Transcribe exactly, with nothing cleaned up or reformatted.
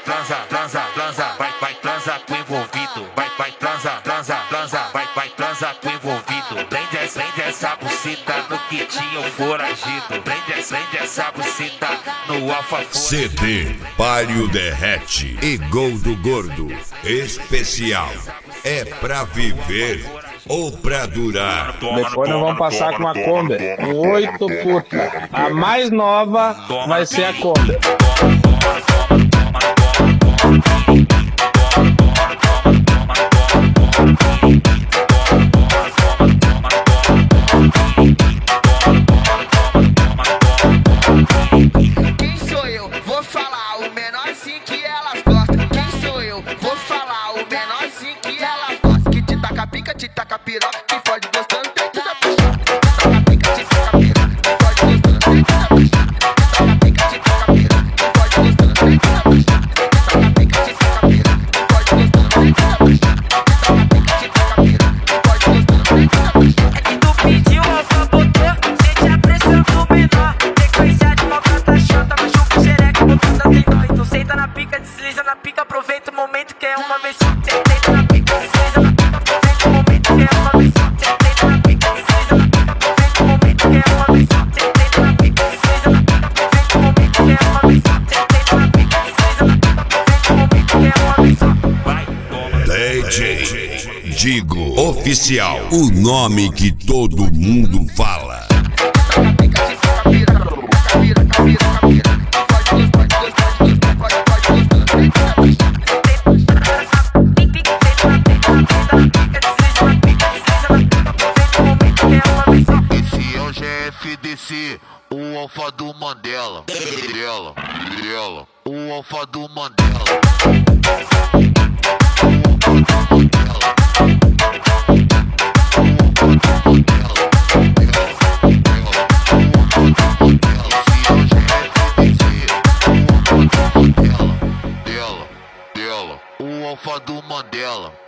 transa, transa, transa, vai, vai, transa com envolvido. Vai, vai, transa, transa, transa, vai, vai, transa com envolvido. Prende essa, prende essa buceta no quitinho foragido. Prende essa, prende essa buceta no alfa foragido. C D Palio Derrete e Gol do Gordo especial. É pra viver ou pra durar? Depois nós vamos passar com a Kombi, com oito puta. A mais nova vai ser a Kombi. Quem sou eu? Vou falar o menorzinho que elas gostam. Quem sou eu? Vou falar o menorzinho que elas gostam. Que te taca pica, te taca piroca, que fode gostando dentro da picha. Taca pica, te taca piroca, que fode gostando dentro da picha. Taca pica, te taca piroca, que fode gostando dentro da picha. Taca pica, te taca piroca, que fode gostando dentro da picha. Taca pica, te taca piroca, que fode gostando dentro da picha. É que tu pediu, alfa botou, sente a pressão do menor. Sequência de maltrata chata, machuca xereca, botando sem dó. Então senta na pica, desliza na pica, aproveita o momento que é uma vez só. Senta na pica, desliza na pica, aproveita o momento que é uma vez só. Senta na pica, desliza na pica, aproveita o momento que é uma vez só. Senta na pica, desliza na pica, aproveita o momento que é uma vez só. Senta na pica, desliza na pica, aproveita o momento que é uma vez só. D J Digo Oficial, o nome que todo mundo fala. Taca pica, te taca piroca, taca piroca, piroca, piroca. Pode gostar, pode gostar, pode gostar, pode gostar dentro da picha. Esse é o G F D C, o alfa do Mandela. Dela, dela, o alfa do Mandela. O alfa do Mandela.